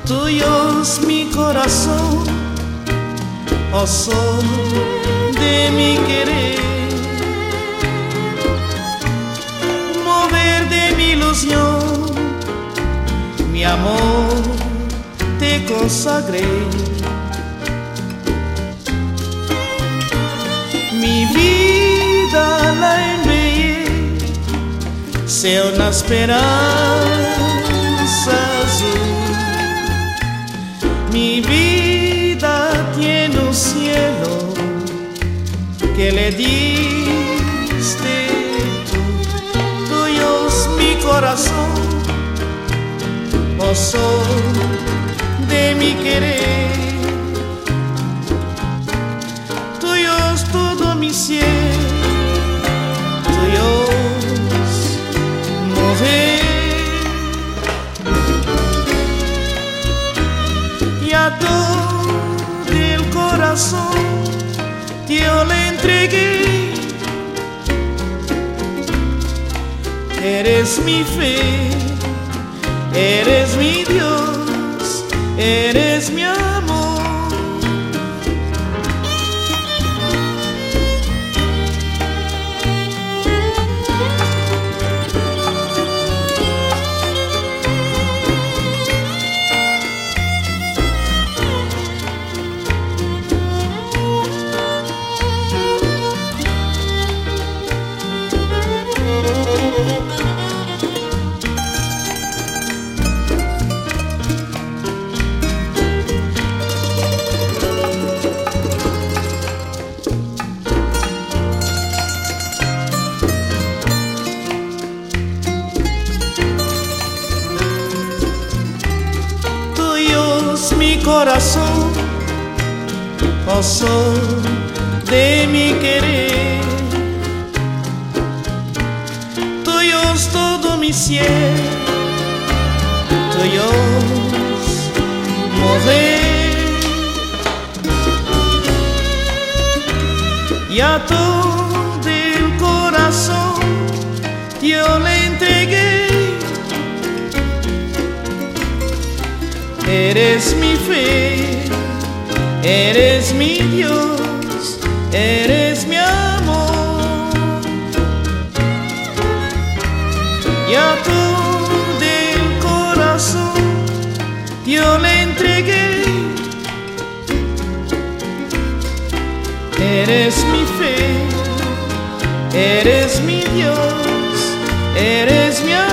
Tuyo es mi corazón, oh sol de mi querer, mover de mi ilusión, mi amor te consagré. Mi vida la envié, sea una esperanza azul. Mi vida tiene un cielo que le diste tú. Tuyo es mi corazón, oh sol de mi querer. Tuyo es todo mi cielo, tuyo es mujer. Y a todo el corazón yo le entregué. Eres mi fe, eres mi Dios, eres mi amor. Mi corazón, oh sol de mi querer. Tuyo es todo mi cielo, tuyo es mover. Y a todo el corazón yo le entregué. Eres mi fe, eres mi Dios, eres mi amor. Y a todo el corazón yo le entregué. Eres mi fe, eres mi Dios, eres mi amor.